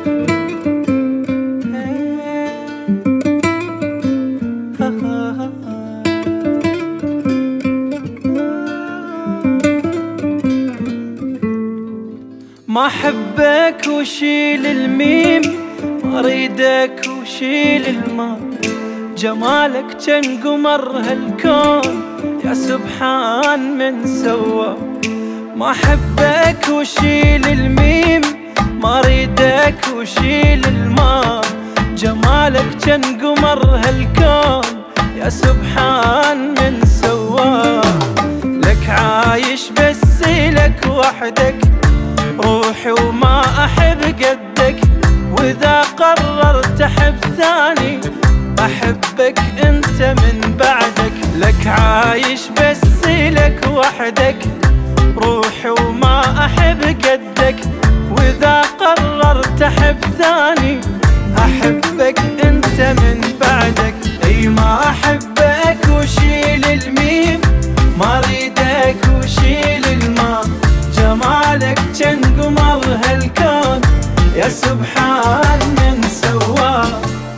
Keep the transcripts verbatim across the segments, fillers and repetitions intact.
ما احبك وشيل الميم، ما اريدك وشيل الماء، جمالك جن قمر هالكون يا سبحان من سوى. ما احبك وشيل الميم، ما اريدك وشيل الماء، جمالك جن قمر هالكون يا سبحان من سوى. لك عايش بس لك وحدك روحي وما احب قدك، واذا قررت احب ثاني احبك انت من بعدك. لك عايش بس لك وحدك روحي وما احب قدك، واذا قررت احب ثاني احبك انت من بعدك. اي ما احبك وشيل الميم، ما اريدك وشيل الماء، جمالك جن قمر هالكون يا سبحان من سواه.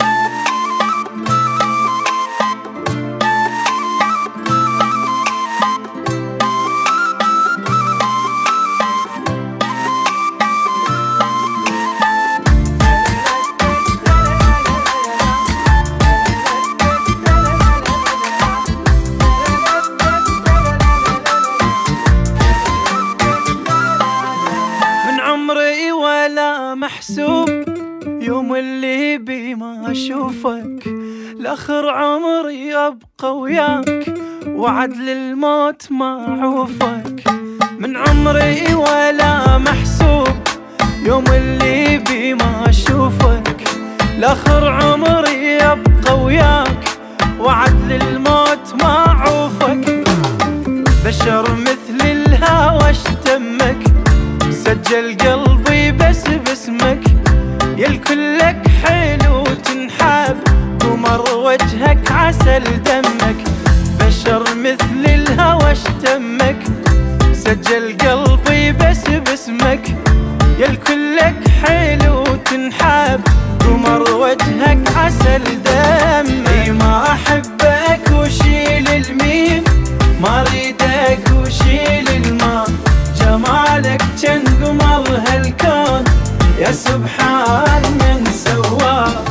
ولا محسوب يوم اللي بي ما اشوفك، لاخر عمري ابقى وياك وعد للموت ما اعوفك. من عمري ولا محسوب يوم اللي بي ما اشوفك، لاخر عمري ابقى وياك وعد للموت ما اعوفك. بشر مثل الهوى اشتمك، سجل قلبي بس باسمك، يا الكل لك حلو تنحب قمر وجهك عسل دمك. بشر مثل الهوى اشتمك، سجل قلبي بس باسمك، يا الكل لك حلو تنحب قمر وجهك عسل دمك. اي ما احبك وشيل الميم، ما اريدك وشيل الماء، جمالك جن قمر هالكون يا سبحان من سواه.